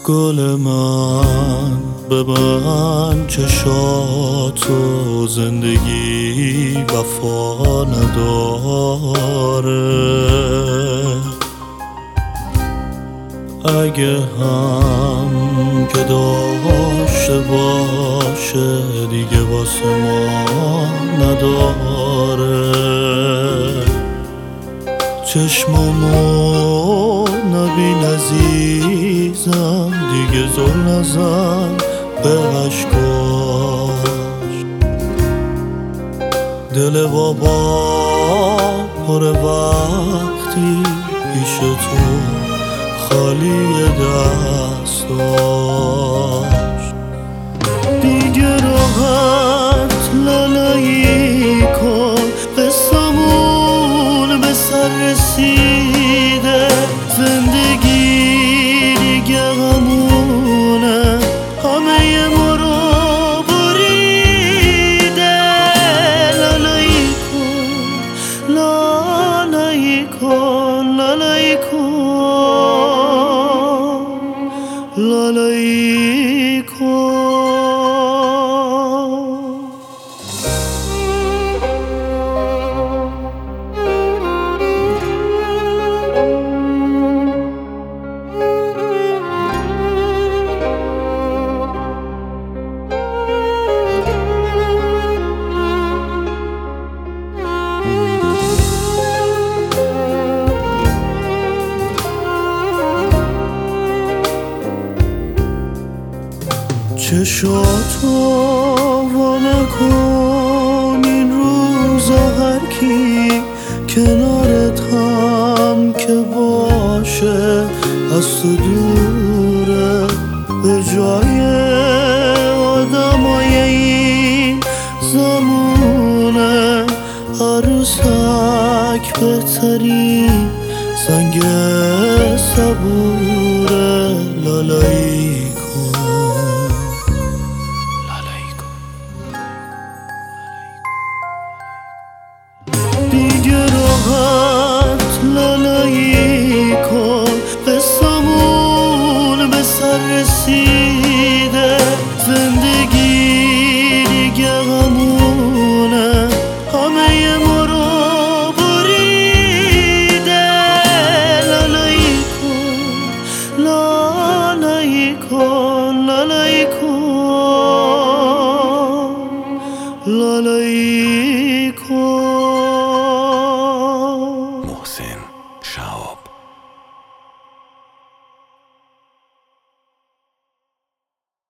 گل من ببند چشاتو، زندگی وفا نداره. اگه هم که داشته باشه دیگه واسه ما نداره. چشمامو نبین عزیزم، دیگه زل نزن به عشقاش. دل بابا پر وقتی پیش تو خالی دستاش. دیگه راحت لالایی کن، قصمون به سر رسیده. زندگی دیگه همونه، همه ما رو بریده. لالایی کن، لالایی کن، لالایی کن، لالایی کن. چشاتو وا نکن این روزا، هر کی کنارت هم که باشه از تو دوره. به جای آدمای این زمونه، عروسک بهترین زنگ صبوره. لالایی کن، دیگه راحت لالایی کن، قصمون به سر رسیده. زندگی دیگه همونه، همه ما رو بریده. لالایی کن، لالایی کن، لالایی کن، لالایی کن. محسن شهاب.